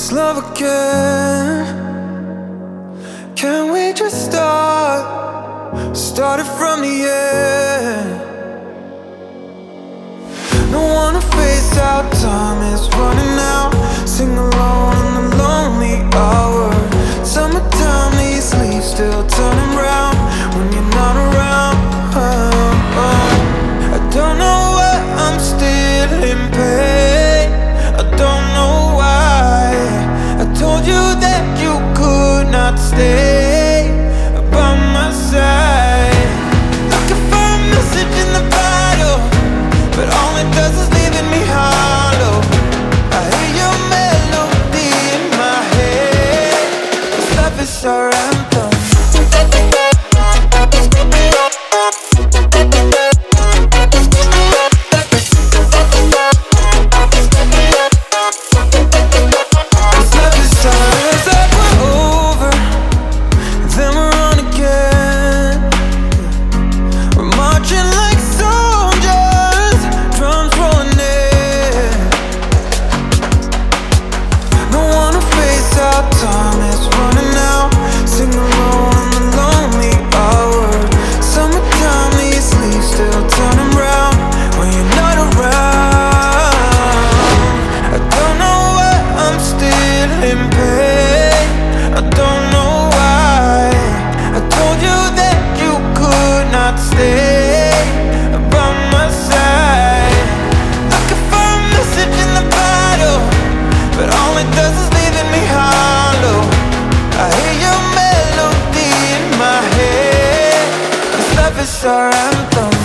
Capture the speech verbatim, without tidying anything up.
this love again? Can we just start? Start it from the end. Don't wanna face how time is running out. Sing along in the lonely hour. Summertime, these leaves still turning round when you're not around. I don't know why I'm still in pain. I don't know why. I told you that you could not stay by my side. Looking for a message in the bottle, but all it does is leaving me hollow. I hear your melody in my head. This life is our anthem. Time is running out. Sing along in the lonely hour. Summertime, these leaves still turning round when you're not around. I don't know why I'm still in pain. I don't know why. I told you that you could not stay by my side. Looking for a message in the bottle, but all it does is leaving me hollow. I hear your melody in my head. This life is our anthem.